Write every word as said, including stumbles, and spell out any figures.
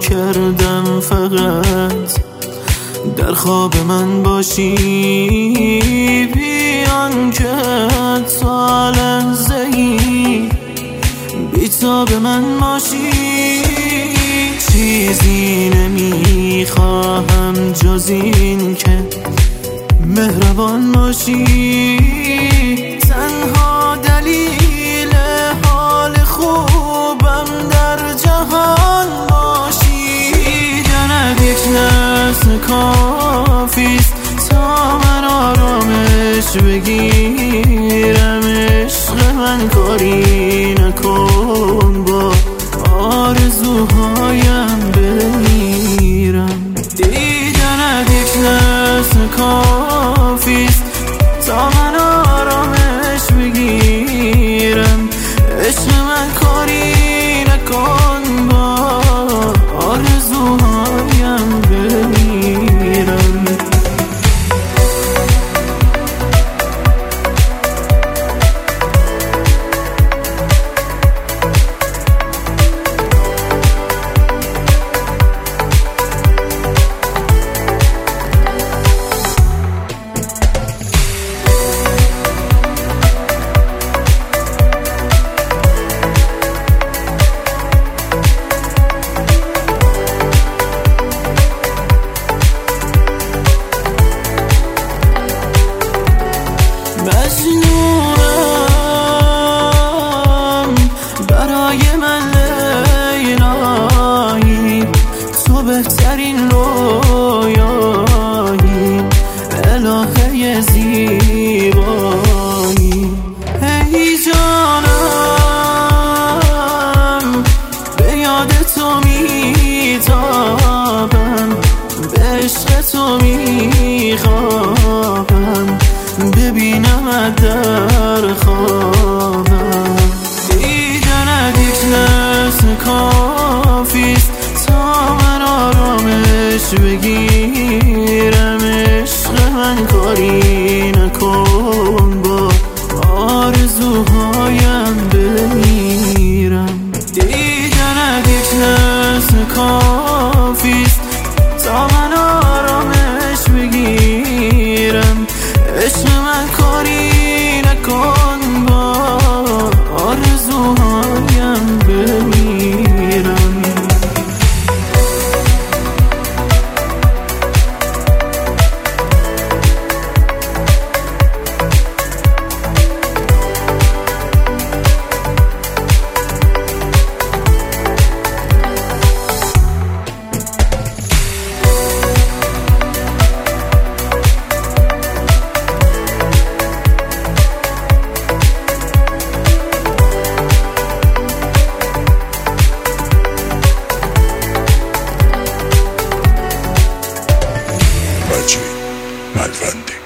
کردم فقط در خواب من باشی، بیان که تا لحظه‌ای بی تو به من باشی. چیزی نمیخواهم جز این که مهربان باشی، تنها دلیل حال خوبم در جهان باشی. دیدنت یک لحظه کافیست تا من آرامش بگیرم. عشق من کاری نکن با آرزوهایم بمیرم. دیدنت یک لحظه کافیست تا من آرامش بگیرم. عشق من کاری نکن با آرزوهایم بمیرم. مجنونم برای من لیلایی، تو بهترین رویایی، الهه زیبایی. ای جانم به یاد تو میتابم، به عشق تو میخوابم، ببینم در خوابم. دیدنت یک لحظه کافیست تا من آرامش بگیرم. عشق من کاری نکن با آرزوهایم بمیرم. دیدنت یک لحظه کافیست تا من آرامش بگیرم. عشق من کاری نکن با آرزوهایم بمیرم. مجید ملوندی.